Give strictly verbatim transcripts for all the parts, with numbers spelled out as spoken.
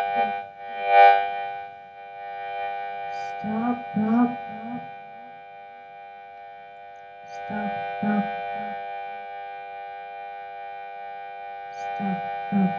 Stop, stop, stop, stop, stop, stop.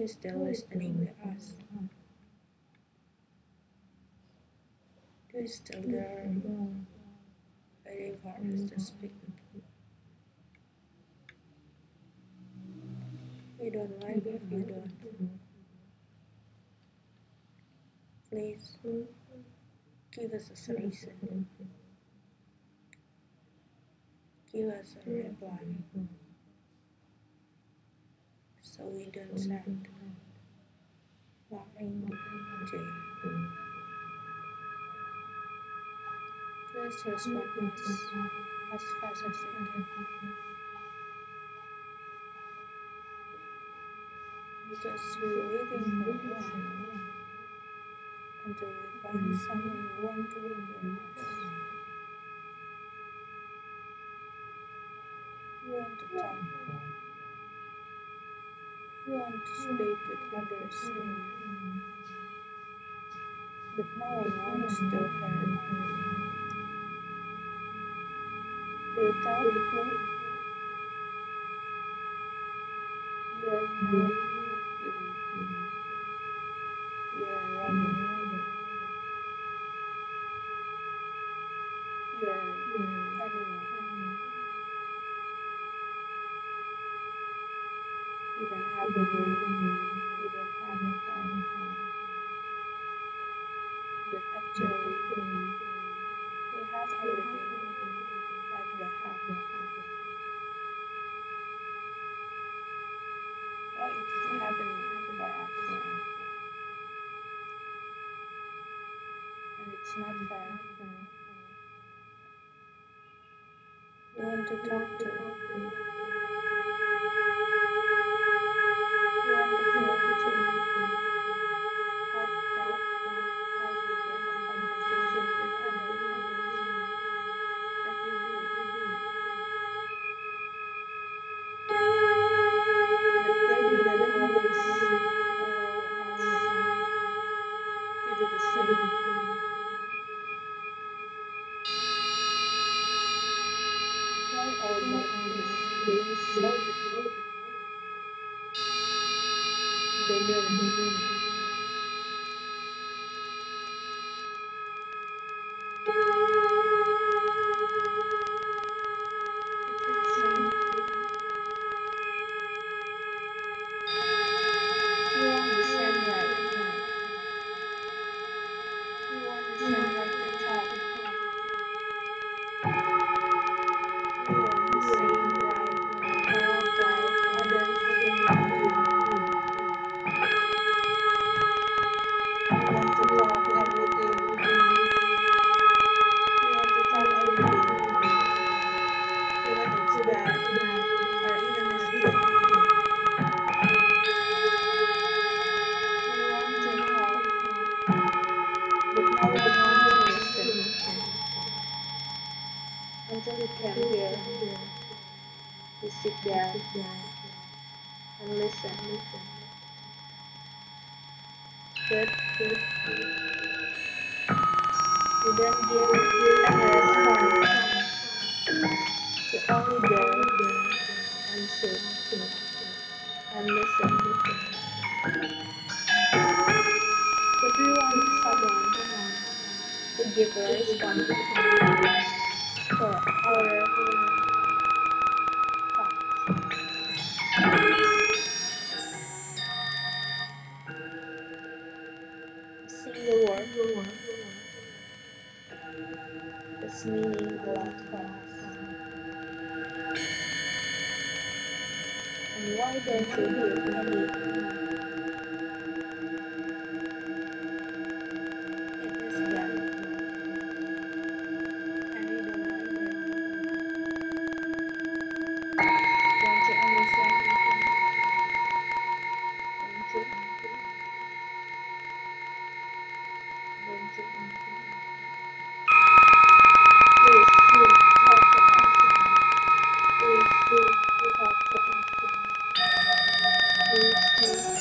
is still listening to us? Who is still there, waiting for us to speak? We don't mind if you don't. Please give us a reason. Give us a reply, so we don't send nothing to you. Please respond us as fast as you can, because we're waiting for a while until we find someone who wants to hear us. We want to talk. We want to speak with others in you, but no one wants to hear us. They talk. You're not human. You're a robot. You're an animal. You don't have a brain. You don't have a heart. But actually, we have everything like they have. Why it is happening for us? And it's not fair. We want to talk to. We want to feel to. How to talk, how to get a conversation with others, like you do. But they didn't always allow us to do the same. Why our mouth is being salted? They didn't. It's strange. You want the same right. You want the same right to talk. You want the same right to talk like others do. You want to talk everything. You want to talk everything, even it's bad, or even it's good. You want to talk, but no one wants to listen. Until you came here, you sit there and listen. But you don't give any response. You only there and sit and listen. But we want someone to give a response for our thoughts. A single word is meaning a lot for us. And why don't you give any? It is bad, and we don't like it. Don't you understand? Don't you? Don't you? Please, please talk to us. Please, please talk to us. Please, please.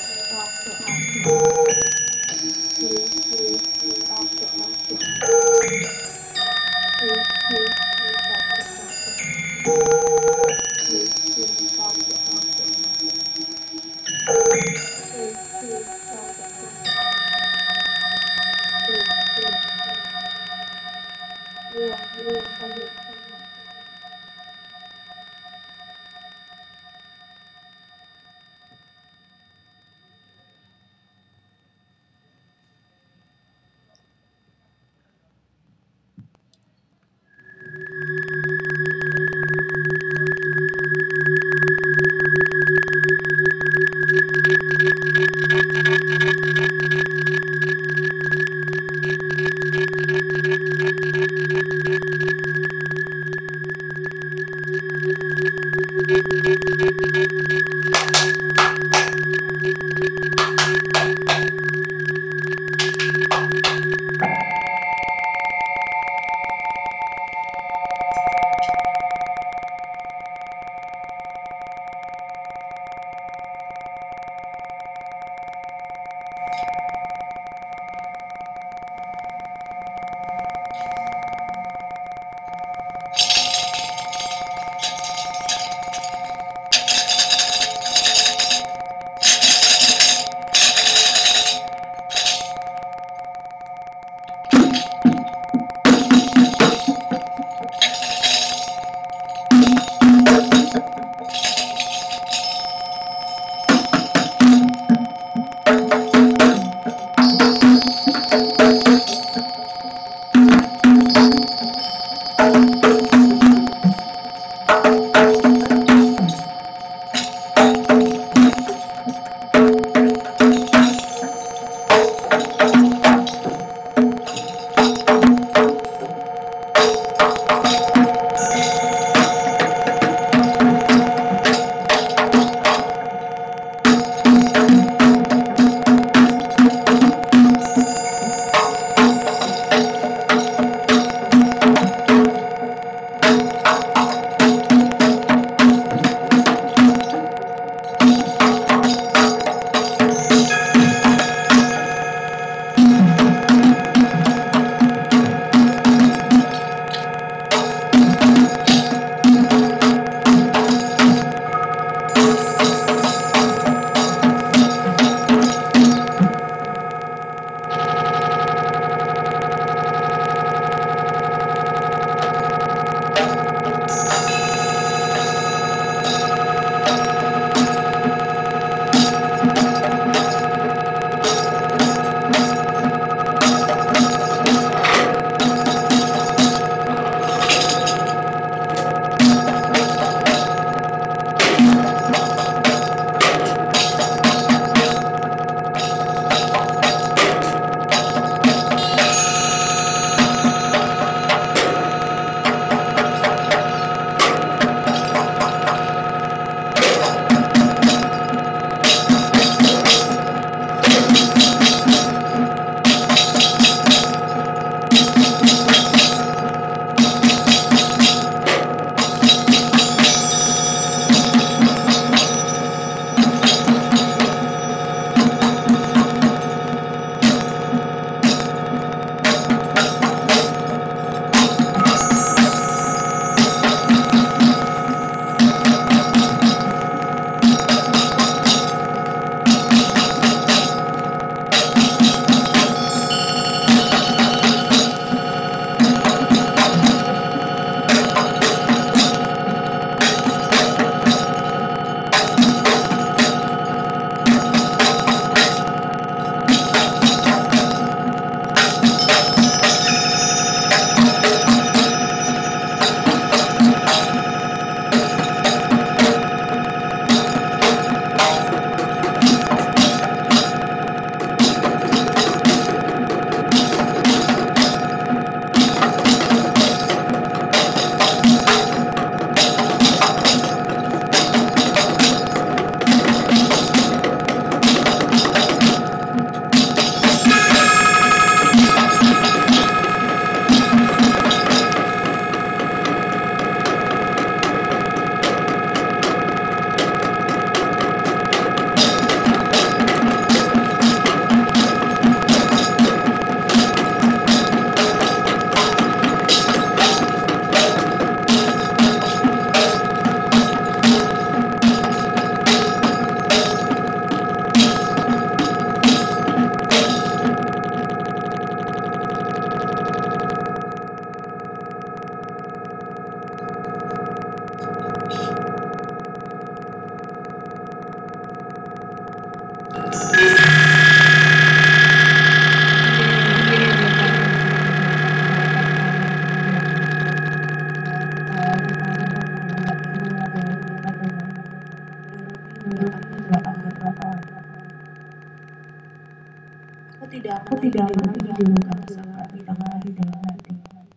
Aku tidak akan lagi dilakukan kesalahan di tengah hari dengan hati.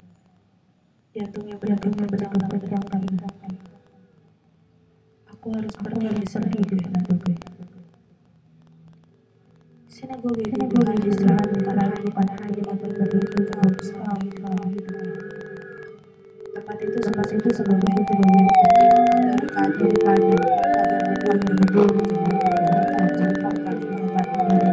Jantungnya berdebar-debar kencang. Aku harus pergi di sinagoge. Sinagoge itu bukan istirahat bukan hanya tempat berdiri untuk selama hidup. Tempat itu tempat itu sebagai dari kayu kayu agar berdiri dan tanpa tempat berdiri.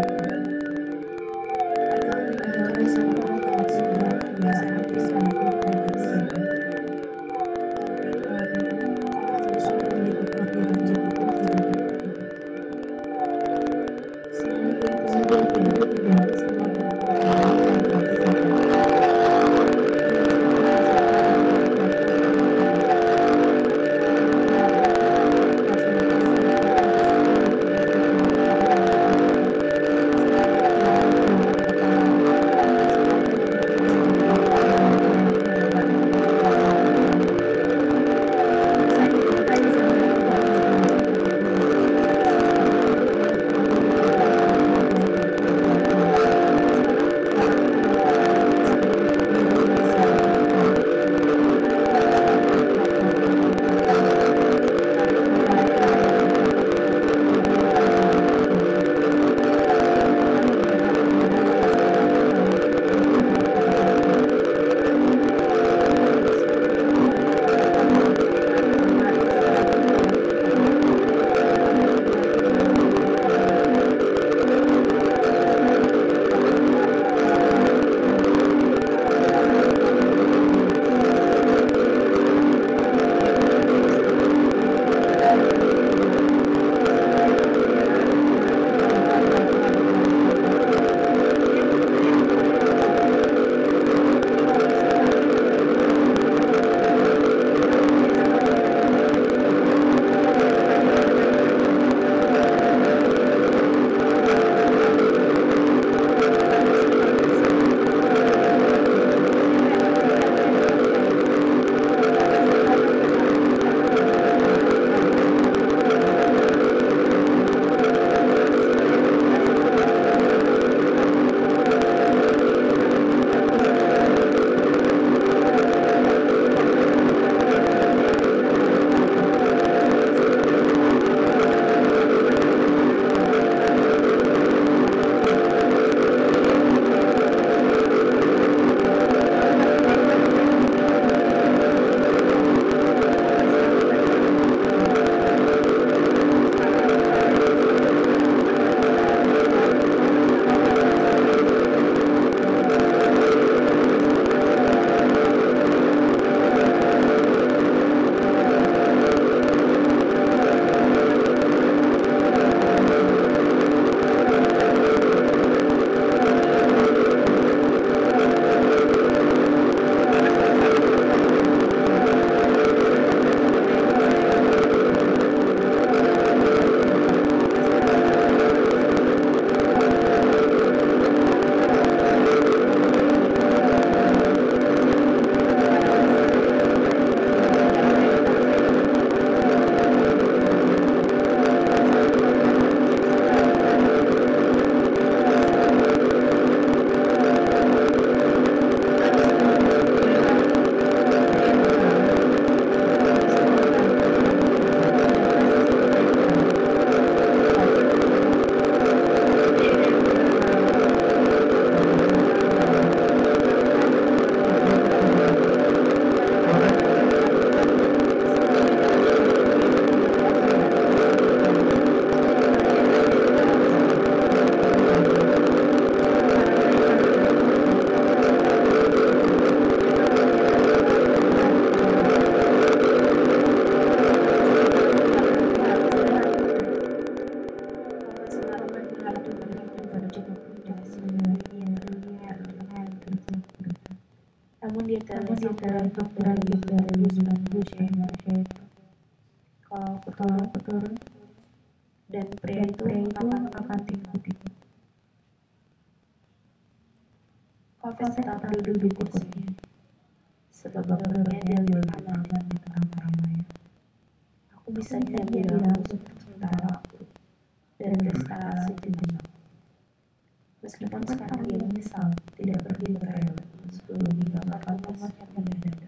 itu. Kalau aku Kalau turun aku turun, dan pria dan itu pria itu akan akan tinggal-tinggal. Hafiz Hafiz tetap tetap duduk di duduk di kursinya, kursinya. sebab Sebab menurutnya menurutnya dia dia lebih lebih aman di aman di tempat tempat ramai. ramai. Aku bisa Bisa diam di diam di dalam dalam bus untuk sementara waktu dan dan beristirahat beristirahat sejenak. sejenak. Meskipun sekarang dia menyesal tidak pergi ke toilet sebelum meninggalkan kamar yang mendadak.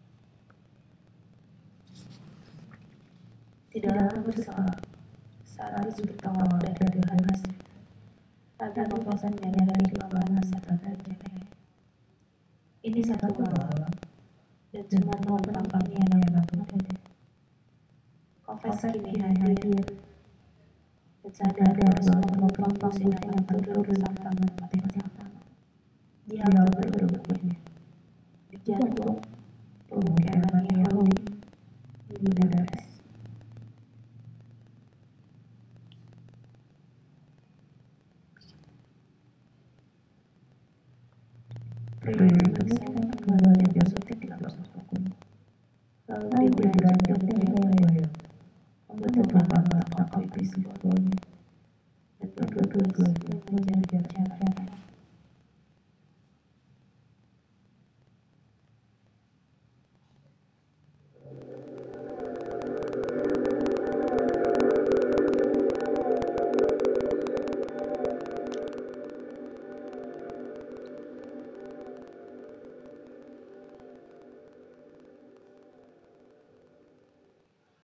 Tidaklah bersalah saat harus bertolak dari Yohanes. Tapi Hafiz menyadari kelemahan masa terbaiknya. Ini satu malam dan semua penumpang ini adalah muda. Hafiz kini hadir dan sadar bahwa semua penumpang bus yang akan turun bersama tempat yang sama. Di halte berikutnya, di jantung, pemungkiman Yahudi, di Budapest.